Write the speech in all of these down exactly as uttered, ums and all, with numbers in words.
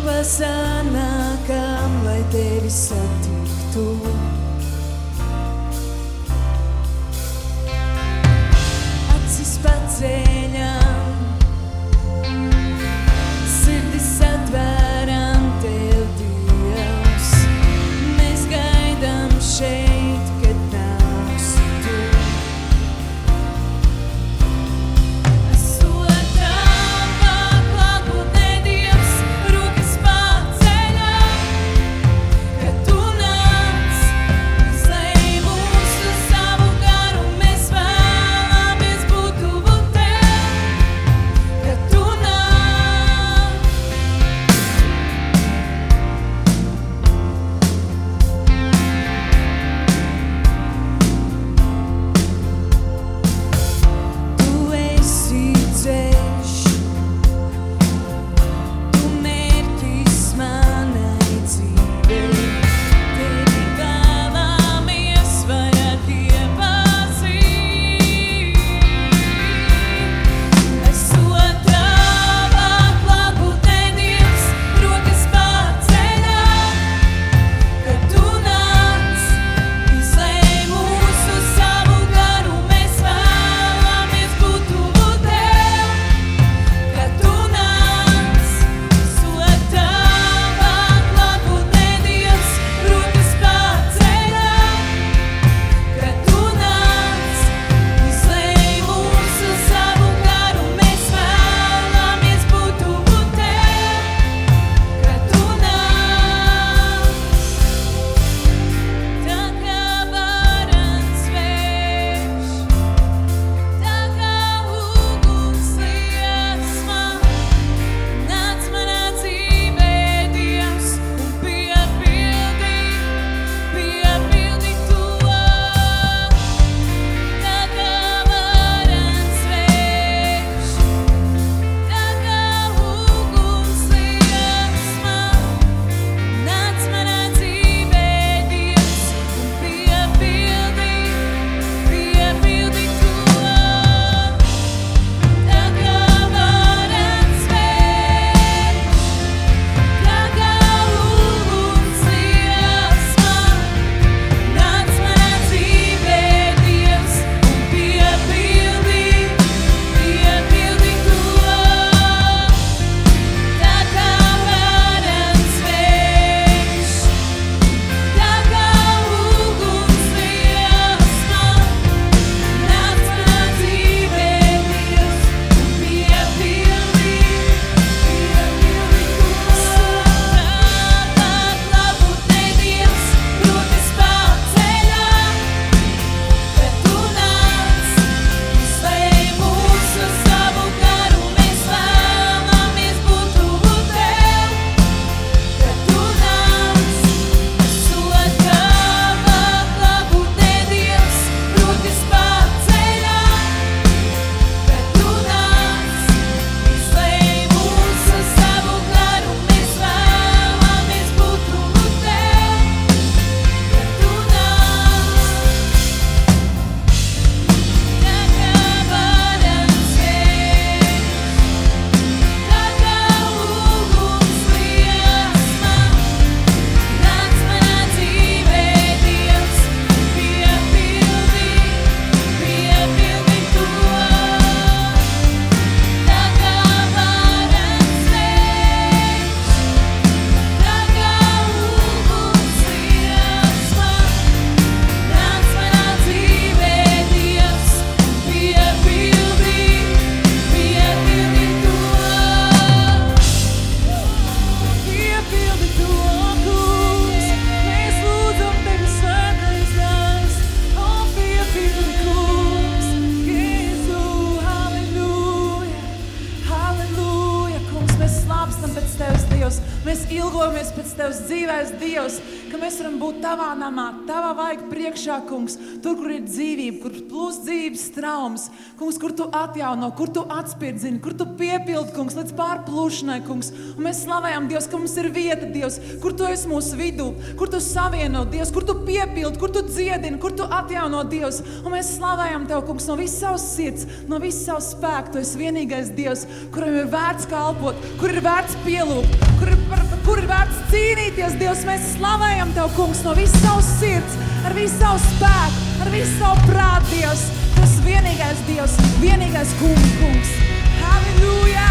kopā sanākam, lai tevi satiktu. Acis paceļam, sirdis atvēram tev, Dievs. Mēs gaidām šeit, kad nāksi tu. Mēs ilgojamies pēc Tevs dzīvēs, Dievs, ka mēs varam būt Tavā namā, Tavā vaiga priekšā, Kungs, tur, kur ir dzīvība, kur plūst dzīvības traumas, Kungs, kur Tu atjauno, kur Tu atspirdzini, kur Tu piepildi, Kungs, līdz pārplūšanai, Kungs. Un mēs slavējam, Dievs, ka mums ir vieta, Dievs, kur Tu esi mūsu vidū, kur Tu savieno, Dievs, kur Tu piepildi, kur Tu dziedini, kur Tu atjauno, Dievs. Un mēs slavējam Tev, Kungs, no visas savas sirds, no visas savas spēka. Tu esi vienīgais Dievs, kuram ir vērts kalpot, kur ir vērts pielūgt, kur, par, par kur ir vērts cīnīties, Dievs, mēs slavējam Tev, kungs, no visas savas sirds, ar visu savu spēku, ar visu savu prātu, Dievs. Tas vienīgais Dievs, vienīgais kungs, kungs. Halleluja!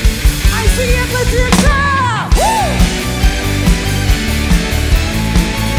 Let's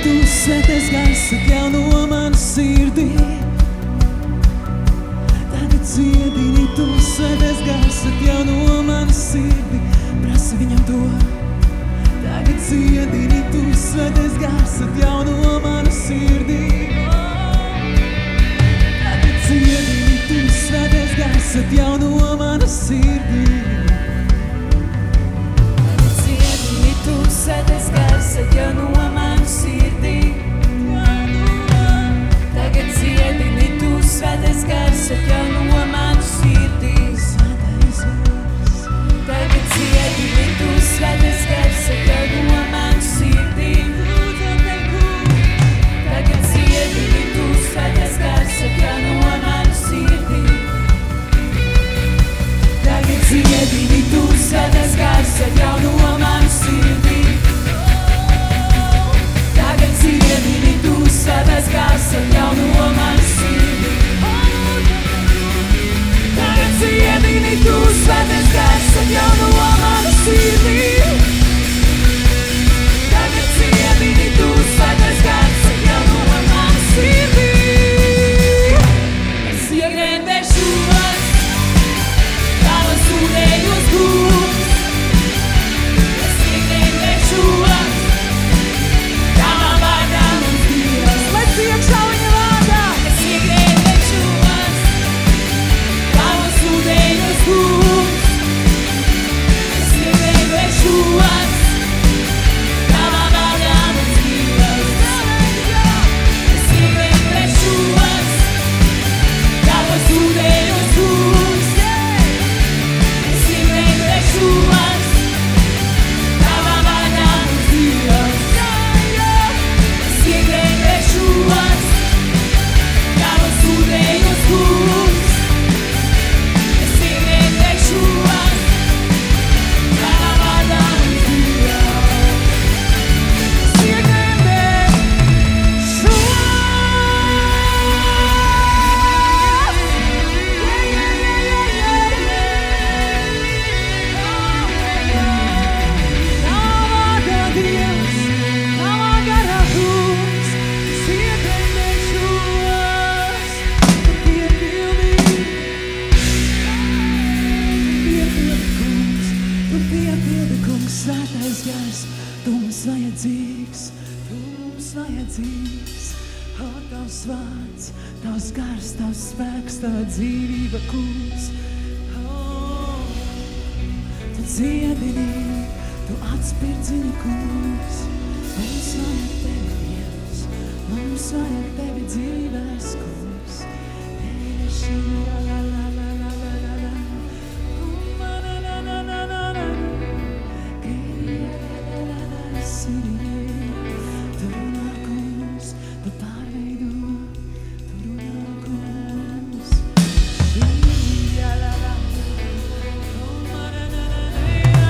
tu svētais gars atjauno manu sirdī. Tagad dziedini tu svētais gars atjauno manu sirdī. Prasi viņam to. Tagad dziedini tu svētais gars atjauno manu sirdī. Tagad dziedini tu svētais gars atjauno manu sirdī. Svētais gars atjauno manu sirdī. Tagad dziedini tu svētais gars atjauno manu sirdī. Tagad dziedini tu svētais gars atjauno manu sirdī. Tagad dziedini tu svētais gars atjauno manu sirdī. Tagad dziedini tu svētais gars atjauno manu sirdī. Tagad dziedini tu svētais gars atjauno manu sirdī. Tagad dziedini tu svētais gars atjauno manu sirdī. Tagad dziedini tu svētais gars atjauno manu sirdī. Es iegremdēšos tavas ūdeņos gūs. Es iegremdēšos tavā vārdā mums Dievs. Lai priekšā viņa vārdā. Es iegremdēšos tavas ūdeņos gūs. Es iegremdēšos tavā vārdā mums Dievs. Es iegremdēšos tavas ūdeņos gūs. Es iegremdēšos tavā vārdā mums Dievs. Es iegremdēšos tavas ūdeņos gūs. Es iegremdēšos tavā vārdā mums Dievs. Es iegremdēšos. Tavā vārdā Dievs, tavā garā kungs. Es iegremdēšos. Tu piepildi. Piepildi kungs, tu piepildi kungs. Svētais gars, tu mums vajadzīgs, tu mums vajadzīgs. O, tavs vārds, tavs gars, tavs spēks, tava dzīvība kungs. O, tu dziedini, tu atspirdzini kungs. Mums vajag tevi Dievs, mums vajag tevi dzīvēs kungs. Eši, la, la, la, la, la, la, la, la. Uma, na, na, na, na, na, na. Kiri, la, la, la, la, la, siri. Tu runā kungs, tu pārveido, tu runā kungs. Kiri, la, la, la, uma, na, na, na, na, na.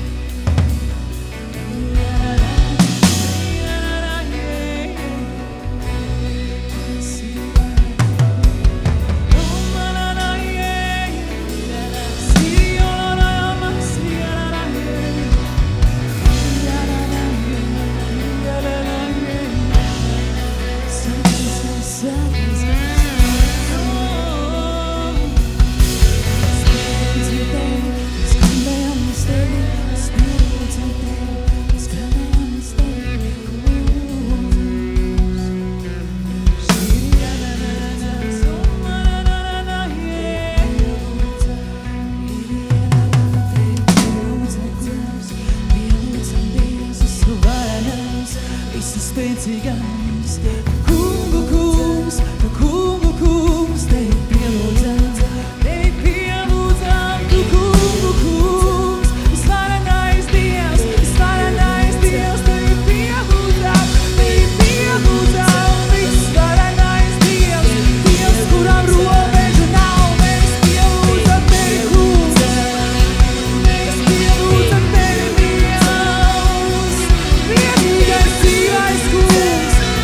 Spēcīgais, kungu kungs, tu kungu kungs, tevi pielūdzam, tevi pielūdzam, tu kungu kungs, visvarenais Dievs, visvarenais Dievs, tevi pielūdzam, tevi pielūdzam, visvarenais Dievs, Dievs, kuram robežu nav, mēs pielūdzam tevi kungs, mēs pielūdzam tevi Dievs, vienīgais dzīvais kungs.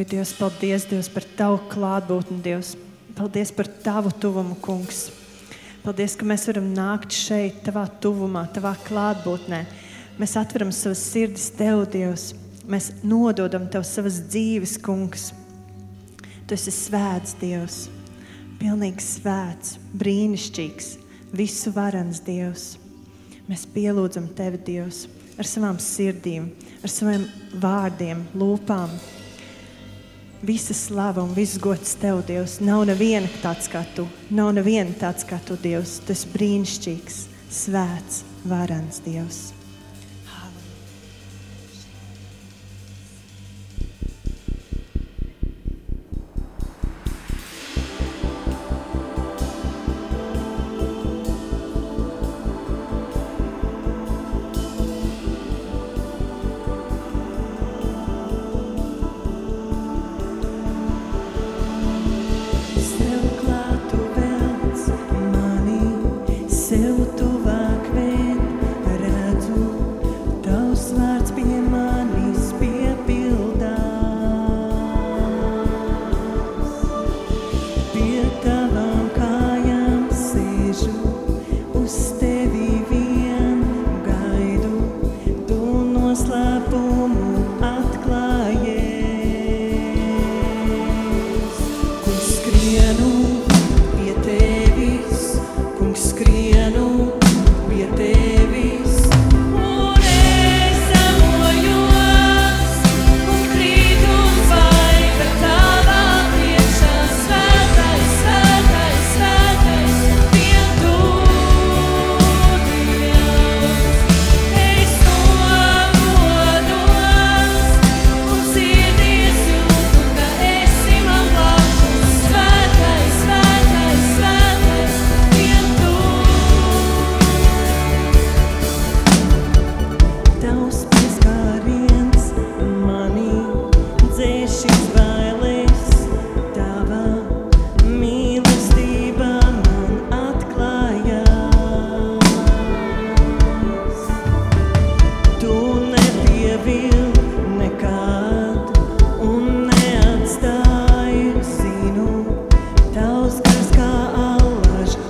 Dievs, paldies, Dievs, par Tavu klātbūtni, Dievs. Paldies par Tavu tuvumu, Kungs. Paldies, ka mēs varam nākt šeit, Tavā tuvumā, Tavā klātbūtnē. Mēs atveram savas sirdis Tev, Dievs. Mēs nododam Tev savas dzīves, Kungs. Tu esi svēts, Dievs. Pilnīgi svēts, brīnišķīgs, visu varans, Dievs. Mēs pielūdzam Tevi, Dievs, ar savām sirdīm, ar saviem vārdiem, lūpām. Visa slava un viss gods Tev, Dievs. Nav neviena tāds kā Tu. Nav neviena tāds kā Tu, Dievs. Tu esi brīnišķīgs, svēts, varans, Dievs.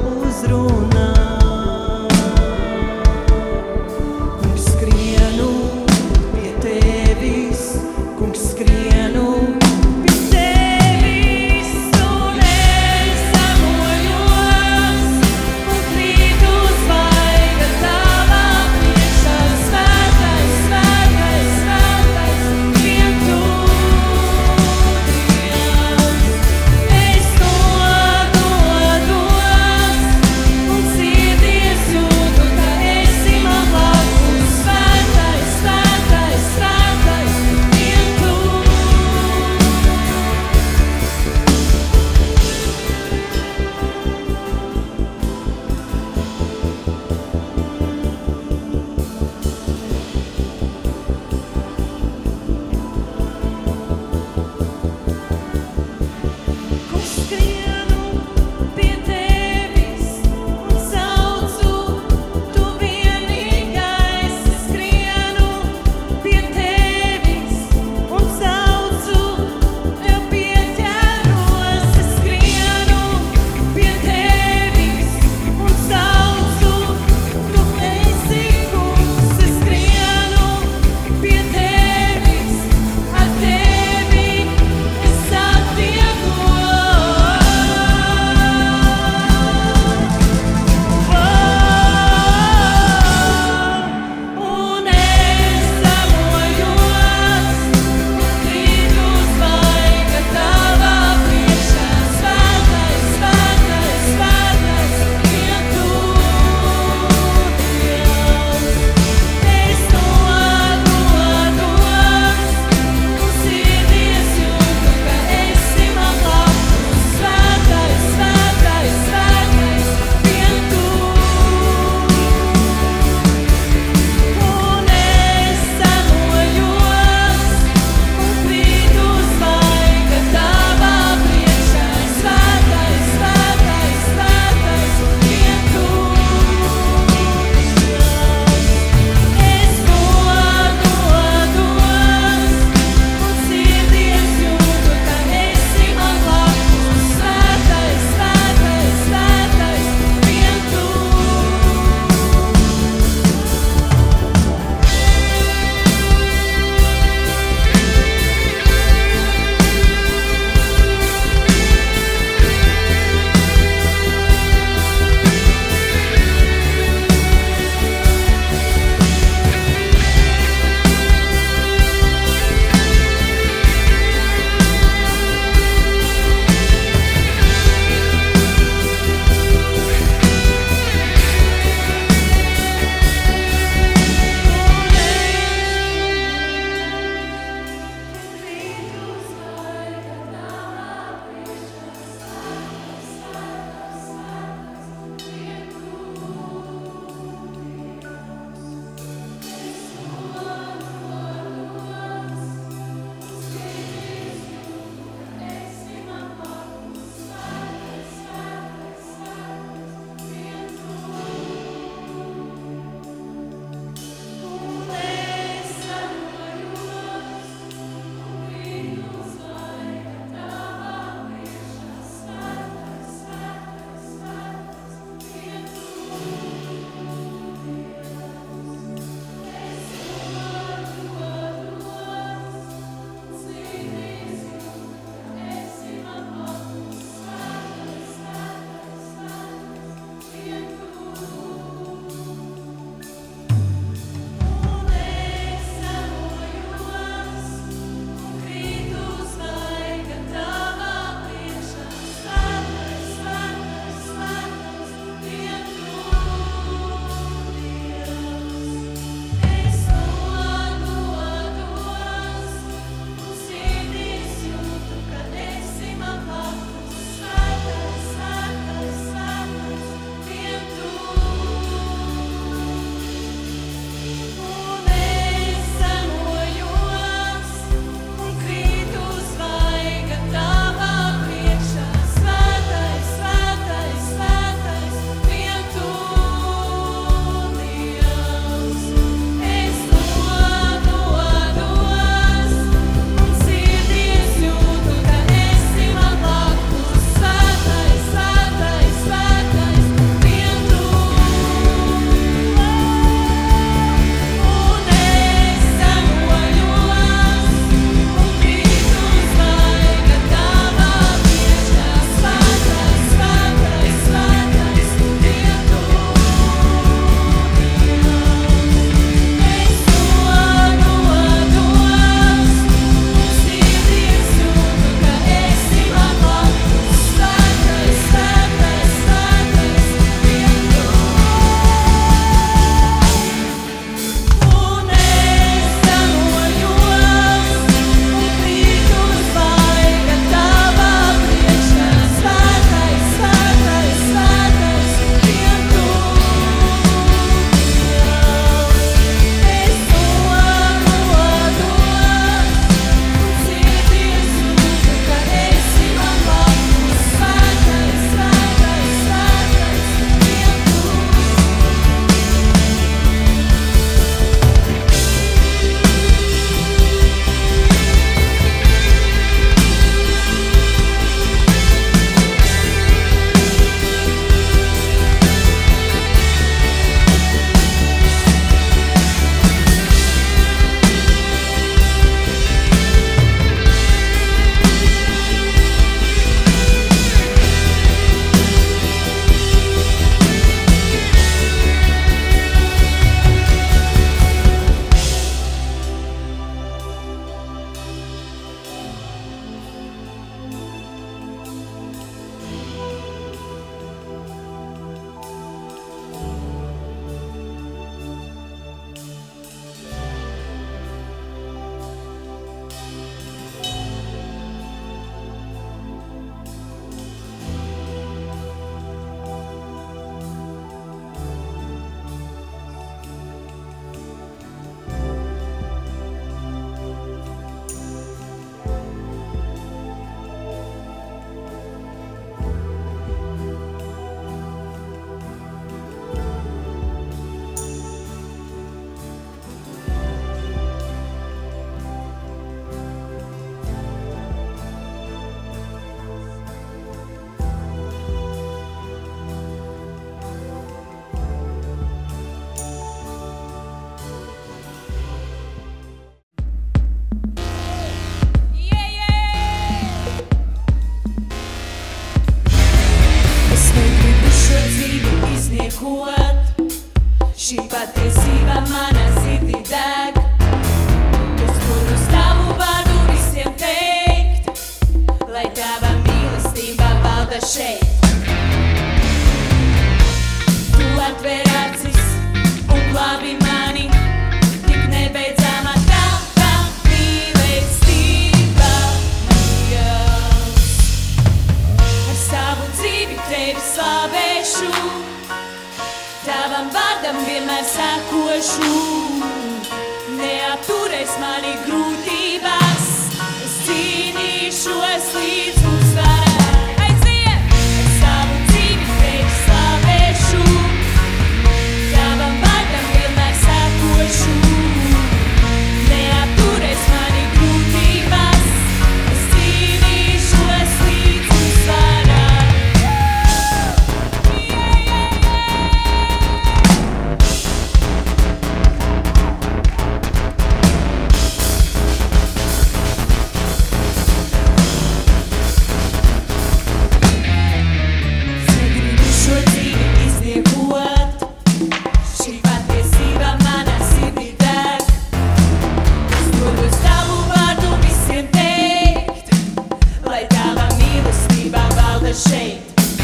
Skrienu šeit. Tu atver acis un glābi mani, tik nebeidzama tava mīlestība, Dievs. Ar savu dzīvi tevi slavēšu, tavam vārdam vienmēr sekošu. Neapturēs mani grūtībās, es cīnīšos līdz uzvarai. Aiziet! Ar savu dzīvi tevi slavēšu, tavam vārdam vienmēr sekošu. Neapturēs mani grūtībās, es cīnīšos līdz uzvarai. Šeit.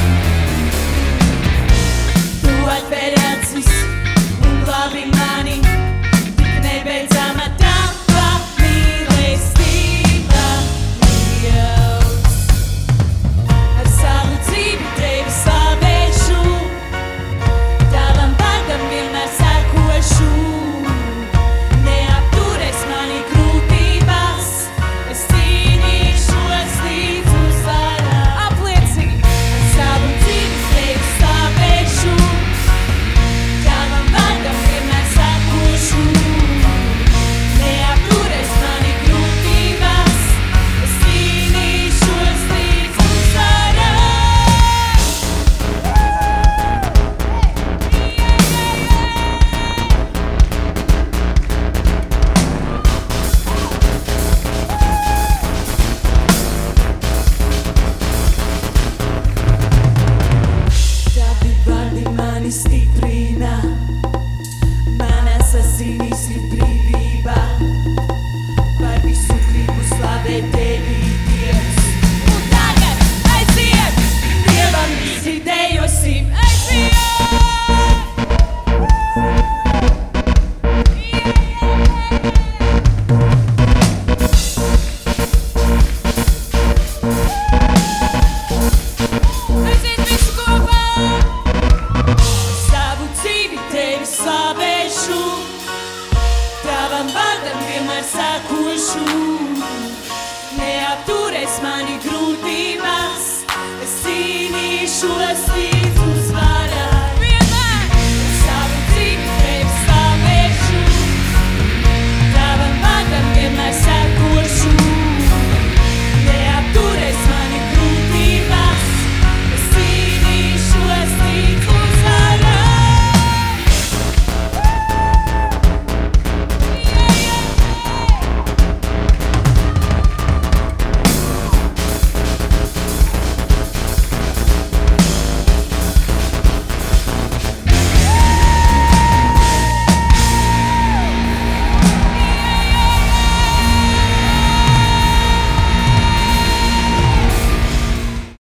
Tu atver acis un glābi mani, tik nebeidzama tava mīlestība, Dievs. Ar savu dzīvi tevi slavēšu, tavam vārdam vienmēr sekošu. Neapturēs mani grūtībās, es cīnīšos līdz uzvarai. Savu dzīvi tevi slavēšu, tavam vārdam vienmēr sekošu. Neapturēs mani grūtībās, es cīnīšos līdz uzvarai. Tavi vārdi mani stiprina, manas asinīs ir brīvība. Par visu gribu slavēt tevi, Dievs. Un tagad aiziet, Dievam visi dejosim, aiziet! Aiziet visu kopā! Savu dzīvi tevi slavēšu, tavam vārdam vienmēr sekošu. Neapturēs mani grūtībās, es cīnīšos